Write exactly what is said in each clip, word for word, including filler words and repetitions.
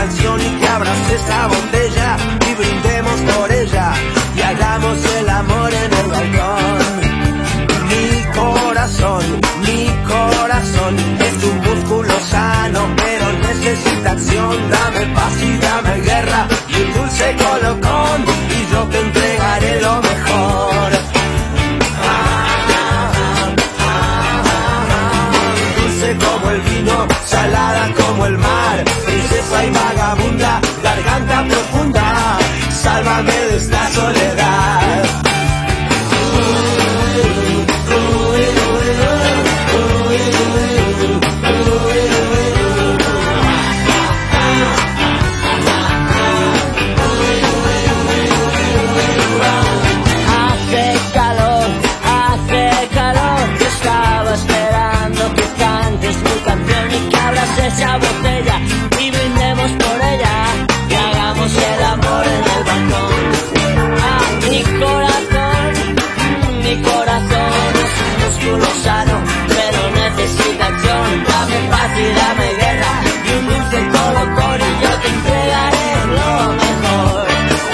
canción y que abrace esa botella y brindemos por ella y hagamos el amor en el balcón. Mi corazón, mi corazón es un músculo sano, pero necesita acción. Dame paz y dame guerra y un dulce colocón y yo te entregaré lo mejor. Dulce como el vino, salada como el mar, princesa y vagabunda, garganta profunda, sálvame de esta soledad. Hace calor, hace calor, yo estaba esperando que cantes tu canción y que abras esa botella y brindemos por ella y hagamos el amor en el balcón. Ah, mi corazón, mi corazón es un músculo sano, pero necesita acción. Dame paz y dame guerra y un dulce colocón y yo te entregaré lo mejor.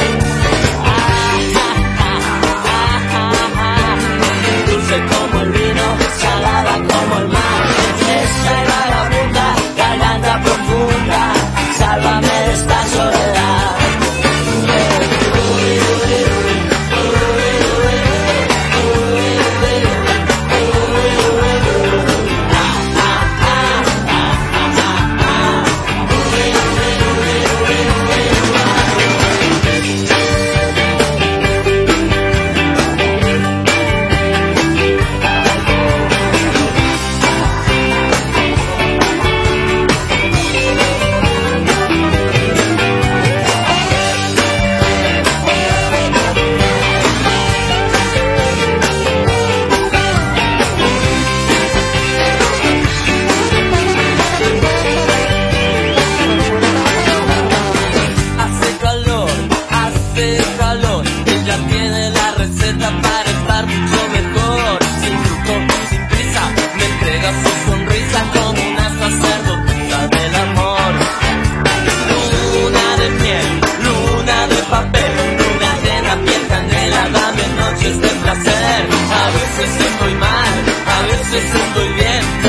Dulce como el vino, salada como el mar, princesa y vagabunda, garganta profunda, sálvame de esta soledad. Ella tiene la receta para estar mucho mejor. Sin truco, sin prisa, me entrega su sonrisa como una sacerdotisa del amor. Luna de miel, luna de papel, luna llena, piel canela, dame noches de placer. A veces estoy mal, a veces estoy bien.